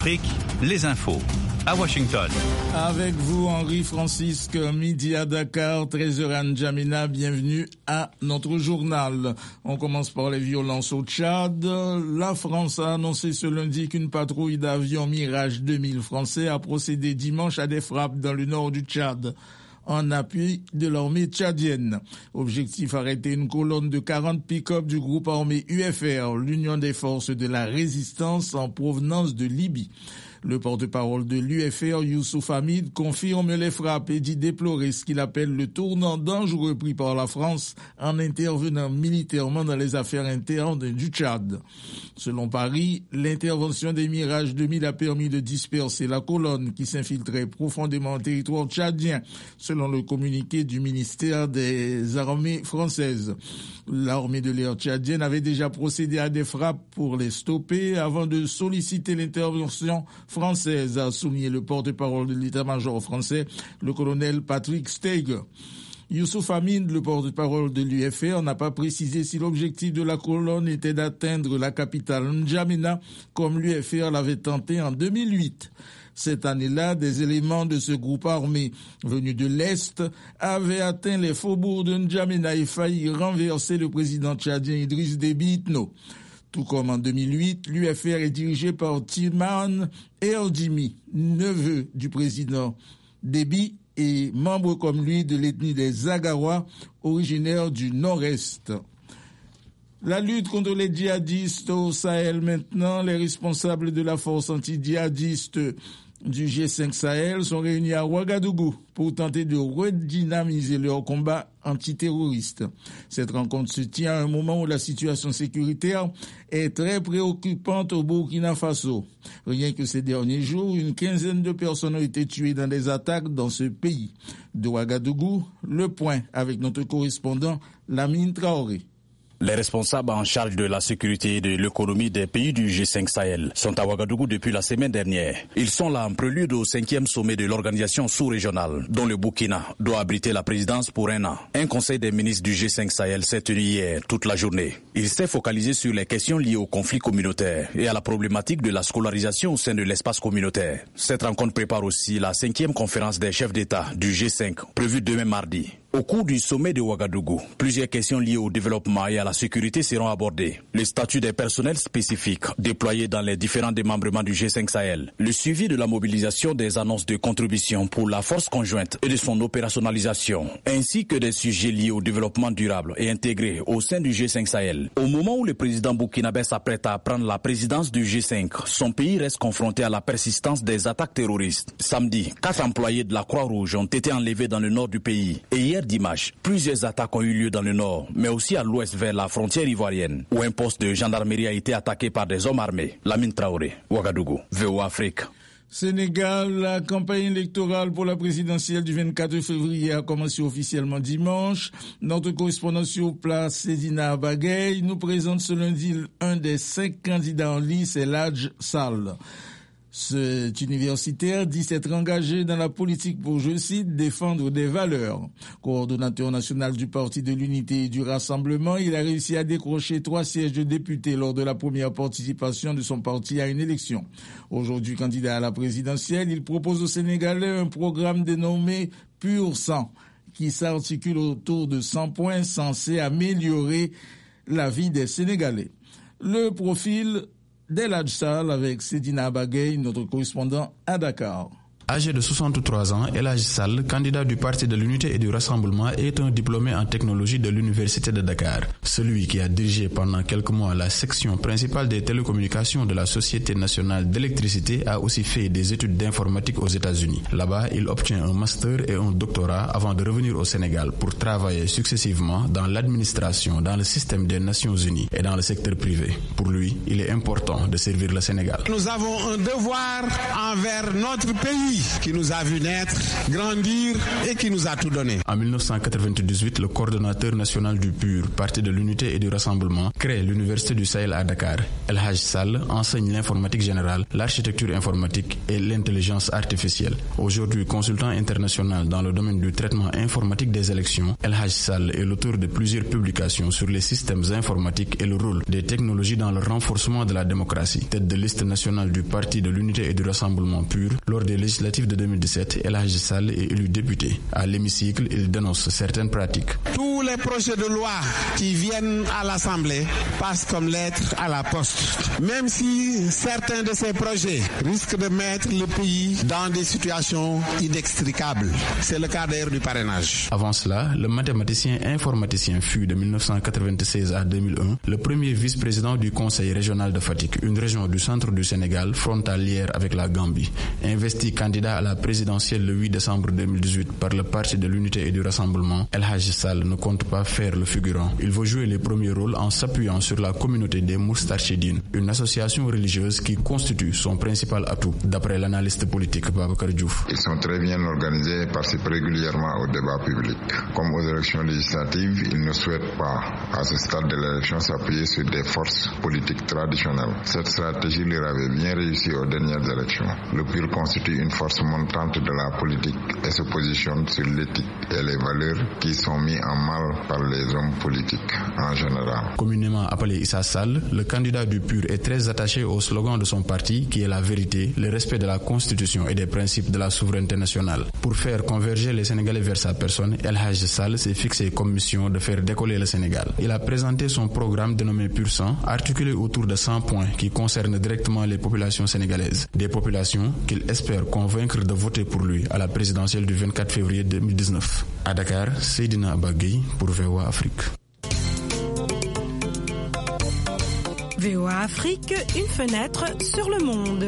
Afrique, les infos. À Washington. Avec vous, Henri-Francisque, midi à Dakar, 13h à N'Djamena, bienvenue à notre journal. On commence par les violences au Tchad. La France a annoncé ce lundi qu'une patrouille d'avions Mirage 2000 français a procédé dimanche à des frappes dans le nord du Tchad, en appui de l'armée tchadienne. Objectif, arrêter une colonne de 40 pick-up du groupe armé UFR, l'Union des forces de la résistance en provenance de Libye. Le porte-parole de l'UFR, Youssouf Hamid, confirme les frappes et dit déplorer ce qu'il appelle le tournant dangereux pris par la France en intervenant militairement dans les affaires internes du Tchad. Selon Paris, l'intervention des Mirage 2000 a permis de disperser la colonne qui s'infiltrait profondément au territoire tchadien, selon le communiqué du ministère des Armées françaises. L'armée de l'air tchadienne avait déjà procédé à des frappes pour les stopper avant de solliciter l'intervention française, a souligné le porte-parole de l'état-major français, le colonel Patrick Steiger. Youssouf Hamid, le porte-parole de l'UFR, n'a pas précisé si l'objectif de la colonne était d'atteindre la capitale N'Djamena, comme l'UFR l'avait tenté en 2008. Cette année-là, des éléments de ce groupe armé venus de l'Est avaient atteint les faubourgs de N'Djamena et failli renverser le président tchadien Idriss Déby Itno. Tout comme en 2008, l'UFR est dirigé par Timan Erdimi, neveu du président Déby et membre comme lui de l'ethnie des Zagawa, originaire du Nord-Est. La lutte contre les djihadistes au Sahel maintenant, les responsables de la force anti-djihadiste du G5 Sahel sont réunis à Ouagadougou pour tenter de redynamiser leur combat antiterroriste. Cette rencontre se tient à un moment où la situation sécuritaire est très préoccupante au Burkina Faso. Rien que ces derniers jours, une quinzaine de personnes ont été tuées dans des attaques dans ce pays. De Ouagadougou, le point avec notre correspondant Lamine Traoré. Les responsables en charge de la sécurité et de l'économie des pays du G5 Sahel sont à Ouagadougou depuis la semaine dernière. Ils sont là en prélude au 5e sommet de l'organisation sous-régionale, dont le Burkina doit abriter la présidence pour un an. Un conseil des ministres du G5 Sahel s'est tenu hier toute la journée. Il s'est focalisé sur les questions liées aux conflits communautaires et à la problématique de la scolarisation au sein de l'espace communautaire. Cette rencontre prépare aussi la 5e conférence des chefs d'État du G5, prévue demain mardi. Au cours du sommet de Ouagadougou, plusieurs questions liées au développement et à la sécurité seront abordées. Le statut des personnels spécifiques déployés dans les différents démembrements du G5 Sahel, le suivi de la mobilisation des annonces de contribution pour la force conjointe et de son opérationnalisation, ainsi que des sujets liés au développement durable et intégré au sein du G5 Sahel. Au moment où le président burkinabé s'apprête à prendre la présidence du G5, son pays reste confronté à la persistance des attaques terroristes. Samedi, 4 employés de la Croix-Rouge ont été enlevés dans le nord du pays. Et hier dimanche, plusieurs attaques ont eu lieu dans le nord, mais aussi à l'ouest vers la frontière ivoirienne, où un poste de gendarmerie a été attaqué par des hommes armés. Lamine Traoré, Ouagadougou, VOA Afrique. Sénégal, la campagne électorale pour la présidentielle du 24 février a commencé officiellement dimanche. Notre correspondant sur place, Sedina Abagay, nous présente ce lundi un des 5 candidats en lice, Eladj Sall. Cet universitaire dit s'être engagé dans la politique pour, je cite, défendre des valeurs. Coordonnateur national du Parti de l'Unité et du Rassemblement, il a réussi à décrocher 3 sièges de député lors de la première participation de son parti à une élection. Aujourd'hui candidat à la présidentielle, il propose aux Sénégalais un programme dénommé Pur Sang, qui s'articule autour de 100 points censés améliorer la vie des Sénégalais. Le profil d'Eladj Sall avec Sedina Abagay, notre correspondant à Dakar. Âgé de 63 ans, Eladj Sall, candidat du Parti de l'Unité et du Rassemblement, est un diplômé en technologie de l'Université de Dakar. Celui qui a dirigé pendant quelques mois la section principale des télécommunications de la Société nationale d'électricité a aussi fait des études d'informatique aux États-Unis. Là-bas, il obtient un master et un doctorat avant de revenir au Sénégal pour travailler successivement dans l'administration, dans le système des Nations Unies et dans le secteur privé. Pour lui, il est important de servir le Sénégal. Nous avons un devoir envers notre pays. pays qui nous a vu naître, grandir et qui nous a tout donné. En 1998, le coordonnateur national du PUR, Parti de l'Unité et du Rassemblement, crée l'Université du Sahel à Dakar. El Hadj Sall enseigne l'informatique générale, l'architecture informatique et l'intelligence artificielle. Aujourd'hui consultant international dans le domaine du traitement informatique des élections, El Hadj Sall est l'auteur de plusieurs publications sur les systèmes informatiques et le rôle des technologies dans le renforcement de la démocratie. Tête de liste nationale du Parti de l'Unité et du Rassemblement PUR, lors des législatives de 2017, El Hadj Sall est élu député. À l'hémicycle, il dénonce certaines pratiques. Tous les projets de loi qui viennent à l'Assemblée passent comme lettres à la poste. Même si certains de ces projets risquent de mettre le pays dans des situations inextricables. C'est le cas d'ailleurs du parrainage. Avant cela, le mathématicien informaticien fut de 1996 à 2001 le premier vice-président du Conseil régional de Fatick, une région du centre du Sénégal frontalière avec la Gambie. Investi candidat à la présidentielle le 8 décembre 2018 par le Parti de l'Unité et du Rassemblement, El Hadj Sall ne compte pas faire le figurant. Il veut jouer les premiers rôles en s'appuyant sur la communauté des Moustarchidines, une association religieuse qui constitue son principal atout, d'après l'analyste politique Babacar Diouf. Ils sont très bien organisés et participent régulièrement au débat public. Comme aux élections législatives, ils ne souhaitent pas, à ce stade de l'élection, s'appuyer sur des forces politiques traditionnelles. Cette stratégie leur avait bien réussi aux dernières élections. Le PUR constitue une force montante de la politique et se positionne sur l'éthique et les valeurs qui sont mis en mal par les hommes politiques en général. Communément appelé Issa Sall, le candidat du PUR est très attaché au slogan de son parti qui est la vérité, le respect de la Constitution et des principes de la souveraineté nationale. Pour faire converger les Sénégalais vers sa personne, El Hadj Sall s'est fixé comme mission de faire décoller le Sénégal. Il a présenté son programme dénommé Pur Sang, articulé autour de 100 points qui concernent directement les populations sénégalaises. Des populations qu'il espère convaincre de voter pour lui à la présidentielle du 24 février 2019. À Dakar, Seydina Bagui pour VOA Afrique. VOA Afrique, une fenêtre sur le monde.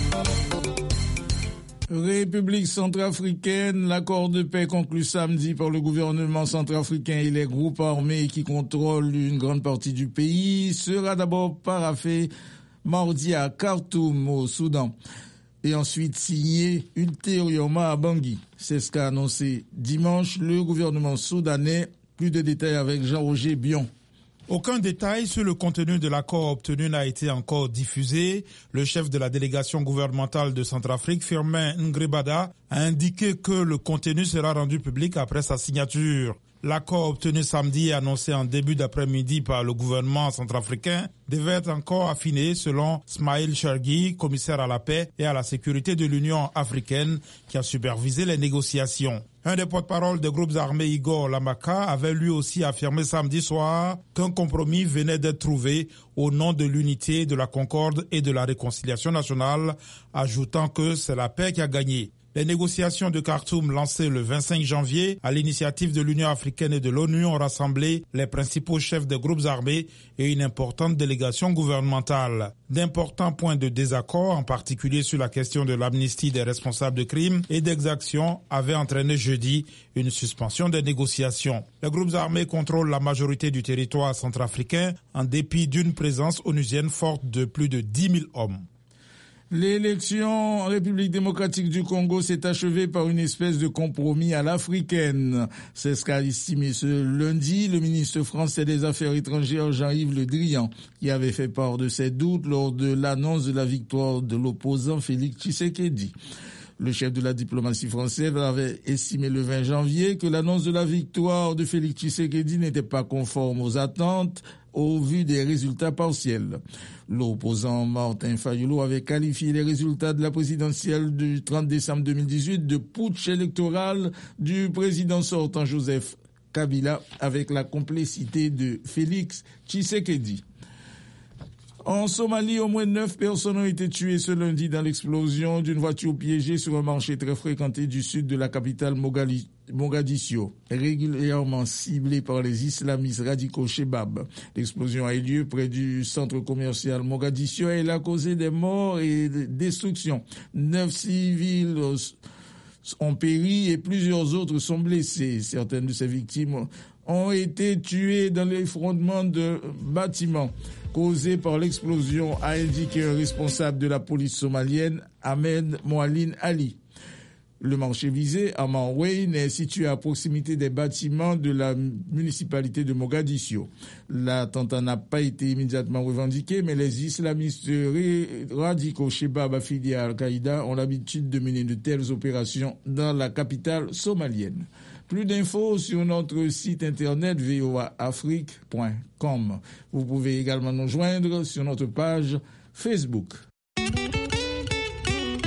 République centrafricaine, l'accord de paix conclu samedi par le gouvernement centrafricain et les groupes armés qui contrôlent une grande partie du pays sera d'abord paraphé mardi à Khartoum au Soudan et ensuite signé ultérieurement à Bangui. C'est ce qu'a annoncé dimanche le gouvernement soudanais. Plus de détails avec Jean-Roger Bion. Aucun détail sur le contenu de l'accord obtenu n'a été encore diffusé. Le chef de la délégation gouvernementale de Centrafrique, Firmin Ngrebada, a indiqué que le contenu sera rendu public après sa signature. L'accord obtenu samedi et annoncé en début d'après-midi par le gouvernement centrafricain devait être encore affiné selon Smaïl Chergui, commissaire à la paix et à la sécurité de l'Union africaine qui a supervisé les négociations. Un des porte-parole des groupes armés, Igor Lamaka, avait lui aussi affirmé samedi soir qu'un compromis venait d'être trouvé au nom de l'unité, de la concorde et de la réconciliation nationale, ajoutant que c'est la paix qui a gagné. Les négociations de Khartoum lancées le 25 janvier à l'initiative de l'Union africaine et de l'ONU ont rassemblé les principaux chefs des groupes armés et une importante délégation gouvernementale. D'importants points de désaccord, en particulier sur la question de l'amnistie des responsables de crimes et d'exactions, avaient entraîné jeudi une suspension des négociations. Les groupes armés contrôlent la majorité du territoire centrafricain en dépit d'une présence onusienne forte de plus de 10 000 hommes. L'élection en République démocratique du Congo s'est achevée par une espèce de compromis à l'africaine. C'est ce qu'a estimé ce lundi le ministre français des Affaires étrangères Jean-Yves Le Drian, qui avait fait part de ses doutes lors de l'annonce de la victoire de l'opposant Félix Tshisekedi. Le chef de la diplomatie française avait estimé le 20 janvier que l'annonce de la victoire de Félix Tshisekedi n'était pas conforme aux attentes au vu des résultats partiels. L'opposant Martin Fayulu avait qualifié les résultats de la présidentielle du 30 décembre 2018 de putsch électoral du président sortant Joseph Kabila avec la complicité de Félix Tshisekedi. En Somalie, au moins 9 personnes ont été tuées ce lundi dans l'explosion d'une voiture piégée sur un marché très fréquenté du sud de la capitale Mogadiscio, régulièrement ciblé par les islamistes radicaux Shebab. L'explosion a eu lieu près du centre commercial Mogadiscio et elle a causé des morts et des destructions. 9 civils ont péri et plusieurs autres sont blessés. Certaines de ces victimes ont été tuées dans l'effondrement de bâtiments causé par l'explosion, a indiqué un responsable de la police somalienne, Ahmed Moualin Ali. Le marché visé, à Manwayne, est situé à proximité des bâtiments de la municipalité de Mogadiscio. L'attentat n'a pas été immédiatement revendiqué, mais les islamistes radicaux Shebab affiliés à Al-Qaïda ont l'habitude de mener de telles opérations dans la capitale somalienne. Plus d'infos sur notre site internet voaafrique.com. Vous pouvez également nous joindre sur notre page Facebook.